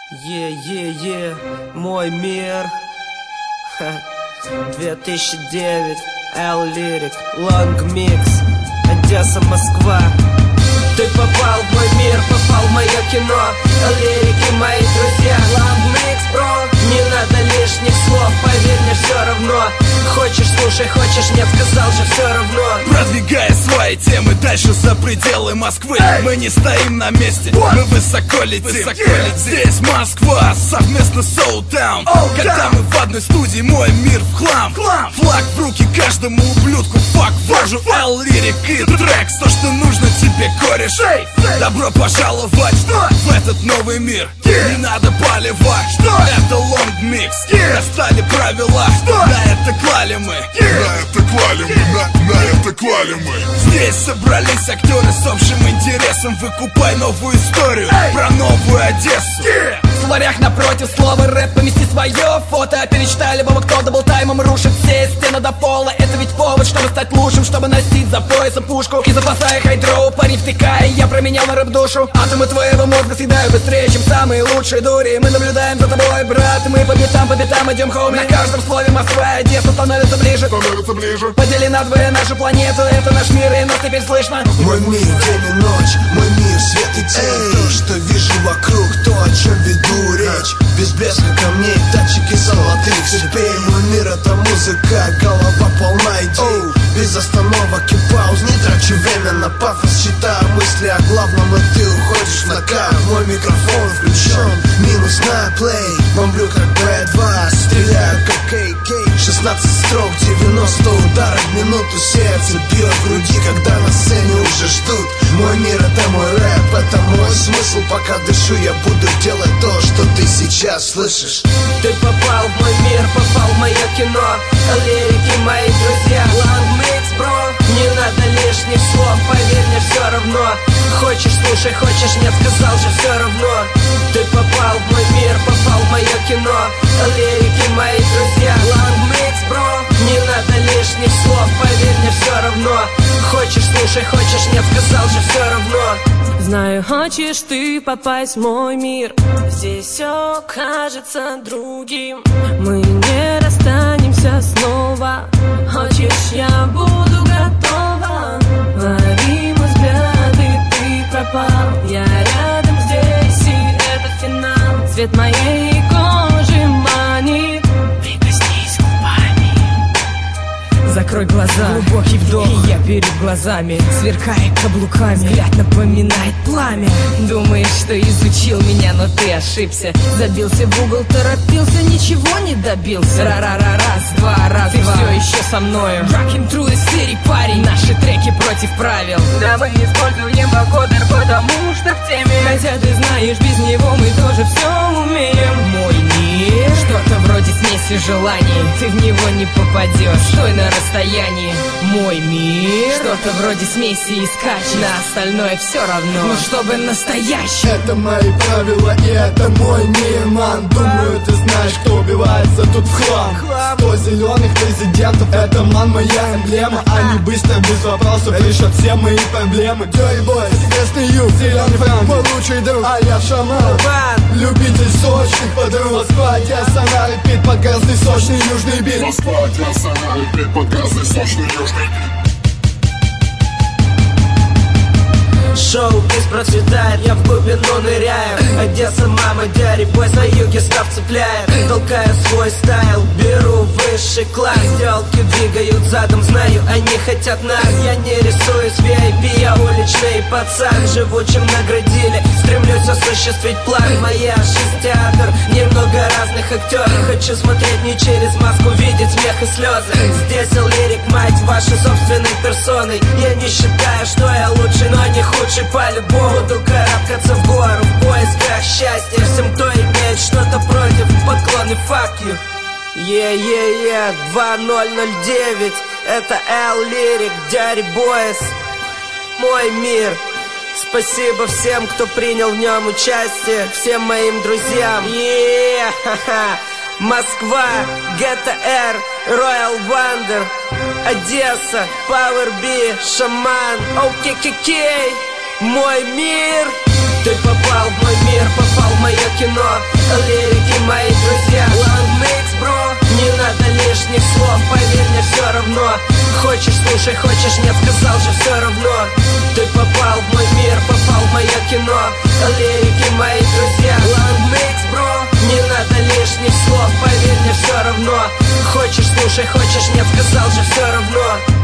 Мой мир. 2009, L-Lyric, Long Mix, Одесса, Москва. Ты попал в мой мир, попал в мое кино. L-Lyric и мои друзья. Long Mix, бро. Не надо лишних слов, поверь мне, все равно. Хочешь слушай, хочешь нет, сказал же все равно. Продвигая свои темы дальше за пределы Москвы, мы не стоим на месте, мы высоко летим. Здесь Москва, совместно Soul Town. Когда мы в одной студии, мой мир в хлам. Флаг в руки каждому ублюдку, фак вожу L-Lyric и трек. То, что нужно тебе, кореш. Добро пожаловать в этот новый мир. Не надо поливать, это Long Mix. Достали правила, на это клали мы. На это клали мы. Здесь собрались актеры с общим интересом. Выкупай новую историю про новую Одессу. В словарях напротив слова рэп помести свое фото. Перечитай любого, кто даблтаймом рушит все стены до пола. Это ведь повод, чтобы стать лучшим, чтобы носить за поясом пушку. И запасая хайдроу, парень втыкая, я променял на рэп душу. Атомы твоего мозга съедаю быстрее, чем самые лучшие дури. Мы наблюдаем за тобой, брат, и мы по пятам идем, хоуми. На каждом слове Москва и Одесса становится ближе. Подели надвое нашу планету, это наш мир, и нас теперь слышно. Мой мир, день и ночь, мой мир, свет и тень. То, что вижу вокруг, то, о чем веду речь. Без блеска камней, датчики золотых цепей. Мой мир — это музыка, голова полна идей. Без остановок и пауз, не трачу время на пафос. Читаю мысли о главном, и ты уходишь на кайф. Мой микрофон включен, минус на плей. Бомблю как B2, стреляю как AK. 16 строк, 90 ударов в минуту. Сердце бьет в груди, когда на сцене уже ждут. Мой мир — это мой рэп, это мой смысл. Пока дышу, я буду делать то, что ты сейчас слышишь. Ты попал в мой мир, попал в мое кино. L-Lyric и мои друзья. Long Mix, бро. Не надо лишних слов, поверь мне, все равно. Хочешь слушай, хочешь нет, сказал же все равно. Ты попал в мой мир, попал в мое кино. L-Lyric и мои друзья. Long Mix, бро. Не надо лишних слов, поверь мне, все равно. Хочешь слушай, хочешь нет, сказал же все равно. Знаю, хочешь ты попасть в мой мир. Здесь все кажется другим. Мы не расстанемся снова. Хочешь, я буду готова. Лови мой взгляд, и ты пропал. Я рядом здесь, и это финал. Цвет моей кожи манит. Прикоснись губами. Закрой глаза, глубокий вдох, и я перед глазами, сверкая каблуками, взгляд напоминает пламя. Думаешь, что изучил меня, но ты ошибся. Забился в угол, торопился, ничего не добился. Ра-ра-ра, раз, два, ты все еще со мною. Rockin' through the city, парень, наши треки против правил. Давай используем вокодер, потому что в теме. Хотя ты знаешь, без него мы тоже все умеем. Мой мир, что-то вроде смеси желаний. Ты в него не попадешь, стой на расстоянии. Мой мир, что-то вроде смеси и скачи. На остальное все равно, но чтобы настоящий. Это мои правила и это мой мир, ман. Думаю, ты знаешь, кто убивается тут в хлам. 100 зеленых президентов, это ман, моя эмблема. Они быстро, без вопросов, решат все мои проблемы. Dirty Boy, известный юг, зеленый франк, мой лучший друг, а я шаман. Любитель сочных подруг. Москва, Одесса, на репит, под газный сочный южный бит. Москва, Одесса, на репит, под газный сочный южный бит. Шоу-биз процветает, я в глубину ныряю. Одесса, мама, Dirty Boy, на юге став цепляет. Толкаю свой стайл, беру высший класс. Телки двигают задом, знаю, они хотят нас. Я не рисуюсь VIP, я уличный пацан. Живучим наградили, стремлюсь осуществить план. Моя жизнь театр, немного разных актеров. Хочу смотреть не через маску, видеть смех и слезы. Здесь L-Lyric, мать вашей собственной персоной. Я не считаю, что я лучший, но не худший по-любому. Буду карабкаться в гору в поисках счастья. Всем, кто имеет что-то против, поклоны, fuck you. 2009, это L-Lyric, Dirty Boys, мой мир. Спасибо всем, кто принял в нем участие, всем моим друзьям. Москва, GTR, Royal Wonder, Одесса, Power B, Шаман, OKKK, мой мир. Ты попал в мой мир. мир, попал в мое кино. Лирики мои друзья. Лангмикс, бро. Не надо лишних слов, поверь мне, все равно. Хочешь слушай, хочешь нет, сказал же все равно. Ты попал в мой мир, попал в мое кино. Лирики мои друзья. Лангмикс, бро. Не надо лишних слов, поверь мне, все равно. Хочешь слушай, хочешь нет, сказал же все равно.